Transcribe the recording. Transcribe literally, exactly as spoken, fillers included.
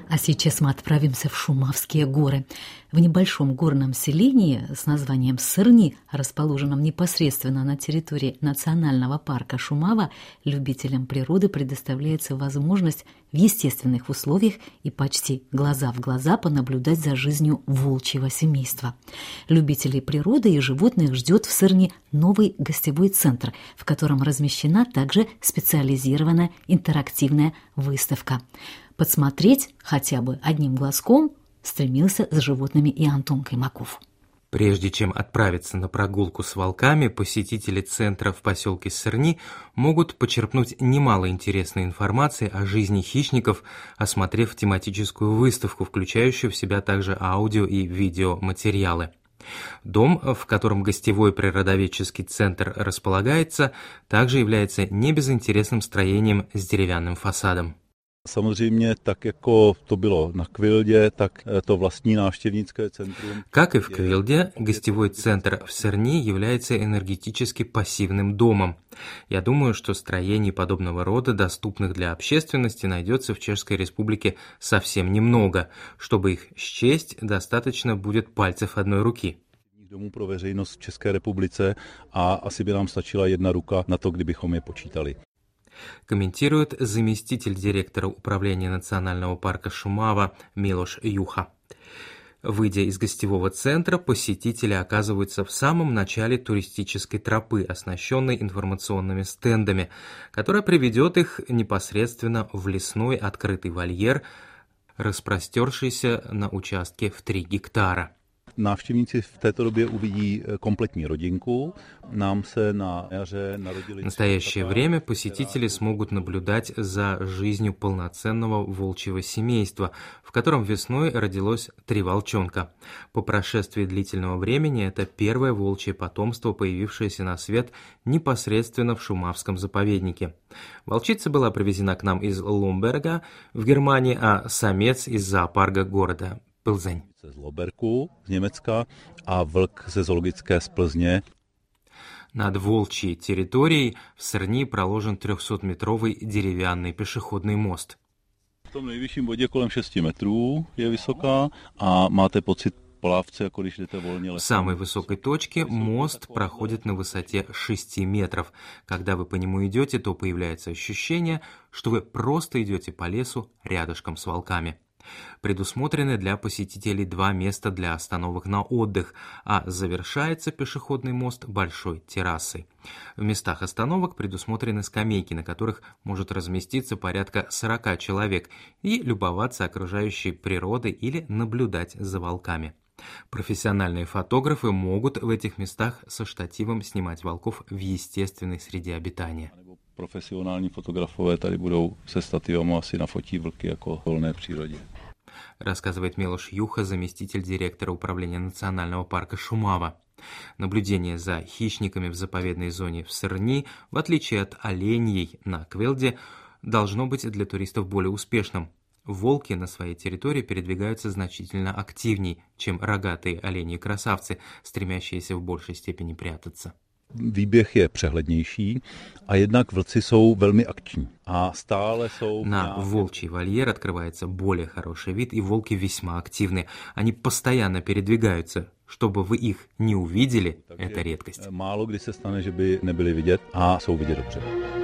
А сейчас мы отправимся в Шумавские горы. В небольшом горном селении с названием Сырни, расположенном непосредственно на территории национального парка Шумава, любителям природы предоставляется возможность в естественных условиях и почти глаза в глаза понаблюдать за жизнью волчьего семейства. Любителей природы и животных ждет в Сырни новый гостевой центр, в котором размещена также специализированная интерактивная выставка. Подсмотреть хотя бы одним глазком стремился с животными и Антон Каймаков. Прежде чем отправиться на прогулку с волками, посетители центра в поселке Сырни могут почерпнуть немало интересной информации о жизни хищников, осмотрев тематическую выставку, включающую в себя также аудио и видеоматериалы. Дом, в котором гостевой природоведческий центр располагается, также является небезынтересным строением с деревянным фасадом. Samozřejmě, tak jako to bylo na Kvildě, tak to vlastní návštěvnické centrum. Как и в Квилде, гостевой центр в Сырни является энергетически пассивным домом. Я думаю, что строений подобного рода, доступных для общественности, найдется в Чешской Республике совсем немного. Чтобы их счесть, достаточно будет пальцев одной руки. Domů pro veřejnost v České republice a asi by nám stačila jedna ruka na to, kdybychom je počítali. Комментирует заместитель директора управления национального парка Шумава Милош Юха. Выйдя из гостевого центра, посетители оказываются в самом начале туристической тропы, оснащенной информационными стендами, которая приведет их непосредственно в лесной открытый вольер, распростершийся на участке в три гектара. Návštěvníci v této době uvidí kompletní rodinku. Nám se na jaře narodili... В настоящее время посетители смогут наблюдать за жизнью полноценного волчьего семейства, в котором весной родилось три волчонка. По прошествии длительного времени это первое волчье потомство, появившееся на свет непосредственно в Шумавском заповеднике. Волчица была привезена к нам из Ломберга в Германии, а самец из зоопарка города Плзень. Z Loberku z Německa a vlk ze zoologické z Plzně. Над волчьей территорией в Сырни проложен трехсотметровый деревянный пешеходный мост. V tom nejvyšším bodě kolem šesti metrů je vysoká a máte pocit плавцы, jako když jdete volně lesem. В самой высокой точке мост проходит на высоте шести метров. Когда вы по нему идете, то появляется ощущение, что вы просто идете по лесу рядышком с волками. Предусмотрены для посетителей два места для остановок на отдых, а завершается пешеходный мост большой террасой. В местах остановок предусмотрены скамейки, на которых может разместиться порядка сорока человек и любоваться окружающей природой или наблюдать за волками. Профессиональные фотографы могут в этих местах со штативом снимать волков в естественной среде обитания. Profesionální fotografové tady budou se stativama asi nafotí vlky jako v volné přírodě. Рассказывает Милош Юха, заместитель директора управления национального парка Шумава. Наблюдение за хищниками в заповедной зоне в Сырни, в отличие от оленей на Квилде, должно быть для туристов более успешным. Волки на своей территории передвигаются значительно активнее, чем рогатые олени-красавцы, стремящиеся в большей степени прятаться. Výběh je přehlednější a jednak vlci jsou velmi akční a stále jsou... На волчий вольер открывается более хороший вид, и волки весьма активны. Они постоянно передвигаются. Чтобы вы их не увидели, это редкость. Málo kdy se stane, že by nebyli vidět a jsou vidět dobře.